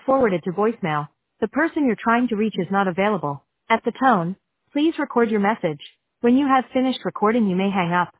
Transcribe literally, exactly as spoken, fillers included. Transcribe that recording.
forwarded to voicemail. The person you're trying to reach is not available. At the tone, please record your message. When you have finished recording, you may hang up.